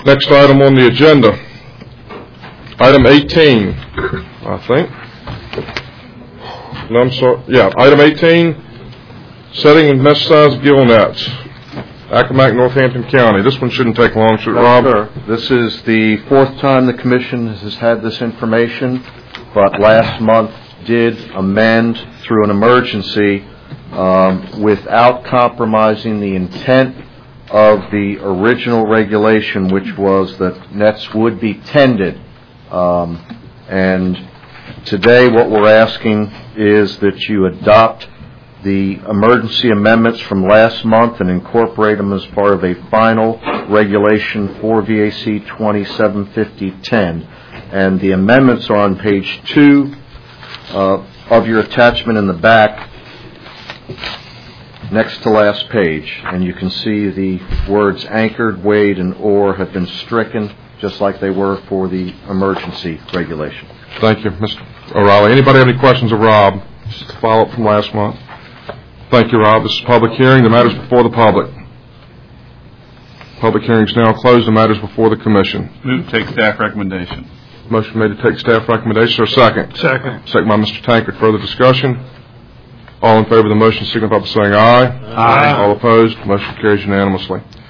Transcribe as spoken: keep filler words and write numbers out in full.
Next item on the agenda, item eighteen, I think. No, I'm sorry. Yeah, item eighteen, setting and mesh size gill nets, Accomack, Northampton County. This one shouldn't take long, should it, Rob? Sure. This is the fourth time the Commission has had this information, but last month did amend through an emergency um, without compromising the intent of the original regulation, which was that nets would be tended. Um, and today what we're asking is that you adopt the emergency amendments from last month and incorporate them as part of a final regulation for V A C twenty-seven fifty ten. And the amendments are on page two uh, of your attachment in the back, next to last page. And you can see the words anchored, weighed, and or have been stricken, just like they were for the emergency regulation. Thank you, Mister O'Reilly. Anybody have any questions of Rob? Just a follow-up from last month. Thank you, Rob. This is a public hearing. The matter is before the public. Public hearing is now closed. The matter is before the Commission. Move to take staff recommendation. Motion made to take staff recommendation. Or second? Second. Second by Mister Tankard. Further discussion? All in favor of the motion signify by saying aye. Aye. All opposed? Motion carries unanimously.